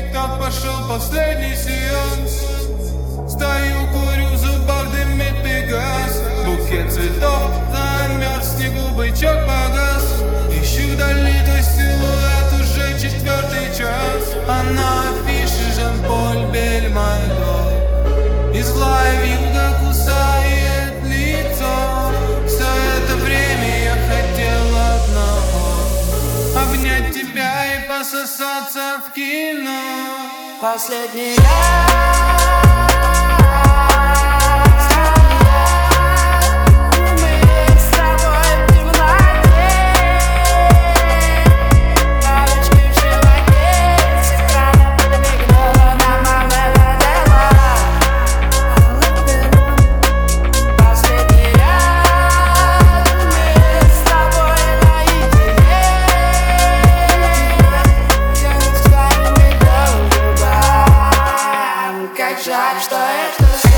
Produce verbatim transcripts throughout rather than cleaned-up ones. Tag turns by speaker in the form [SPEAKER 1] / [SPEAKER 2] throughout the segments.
[SPEAKER 1] так пошел последний сеанс. Стою, курю, в зубах дымит пегас. Букет цветов замерз, снегу бычок погас. Ищу вдали твой силуэт, уже четвертый час. А на афише Жан-Поль Бельмондо. И злая вьюга кусает лицо. Все это время я хотел одного: обнять тебя и пососаться в кино.
[SPEAKER 2] Последний раз. Жаль, что это все.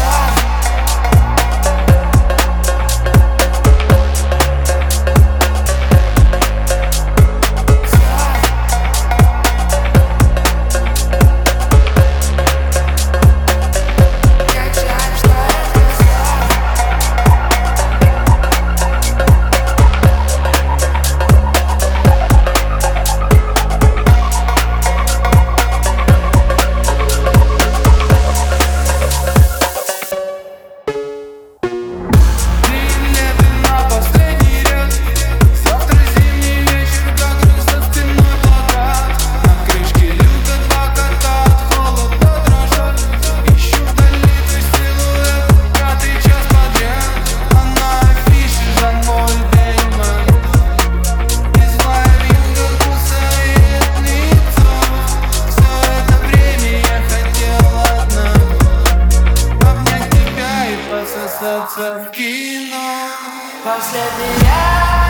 [SPEAKER 1] В кино.
[SPEAKER 2] Последний раз.